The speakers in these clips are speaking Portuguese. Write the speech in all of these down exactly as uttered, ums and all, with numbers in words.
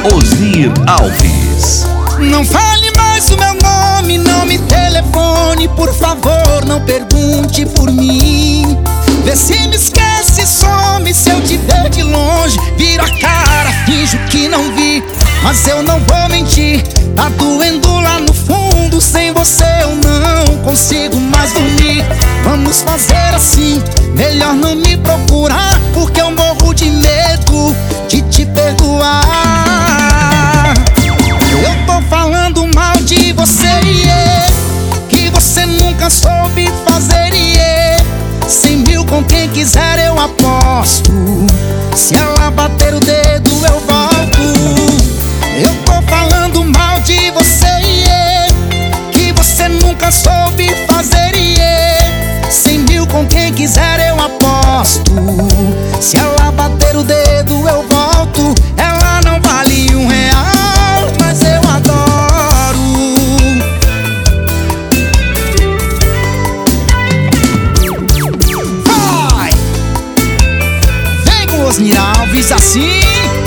Osnir Alves. Não fale mais o meu nome, não me telefone, por favor, não pergunte por mim. Vê se me esquece, some, se eu te ver de longe, viro a cara, finjo que não vi. Mas eu não vou mentir, tá doendo lá no fundo, sem você eu não consigo mais dormir. Vamos fazer assim, melhor não me procurar, porque eu morro de medo de te perdoar. Eu tô falando mal de você, yeah, que você nunca soube fazer, yeah. Cem mil com quem quiser eu aposto, se ela bater o dedo eu volto. Eu tô falando mal de você, yeah, que você nunca soube fazer, yeah. Cem mil com quem quiser eu aposto, se ela bater o dedo eu volto. Ela não vale um real, mas eu adoro. Vai! Vem com Osnir Alves assim.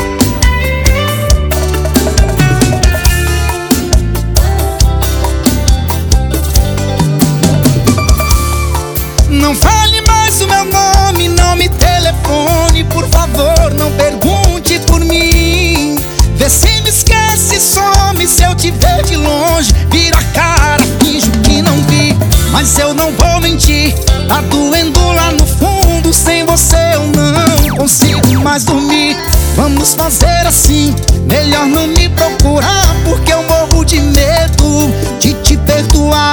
Não fale mais o meu nome, não me telefone, por favor, não pergunte por mim. Vê se me esquece, some, se eu te ver de longe, viro a cara, finjo que não vi. Mas eu não vou mentir, tá doendo lá no fundo, sem você eu não consigo mais dormir. Vamos fazer assim, melhor não me procurar, porque eu morro de medo de te perdoar.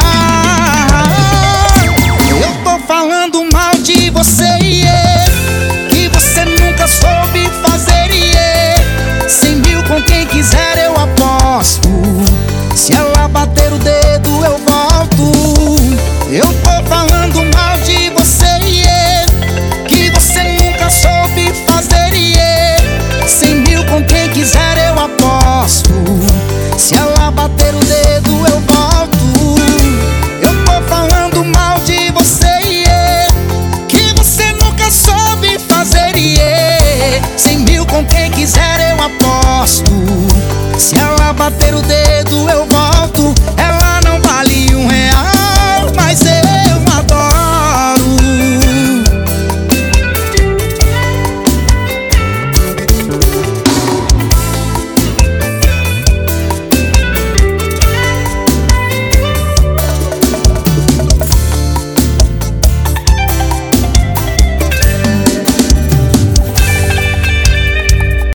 Eu tô falando mal de você, yeah, que você nunca soube fazer, yeah. Cem mil com quem quiser eu aposto, se ela bater o dedo eu volto. Eu tô falando mal de você, yeah, que você nunca soube fazer, yeah. Cem mil com quem quiser eu aposto, se ela bater o dedo eu volto. Eu tô falando mal de você, yeah, que você nunca soube fazer, yeah. Cem mil com quem quiser eu aposto, se ela bater o dedo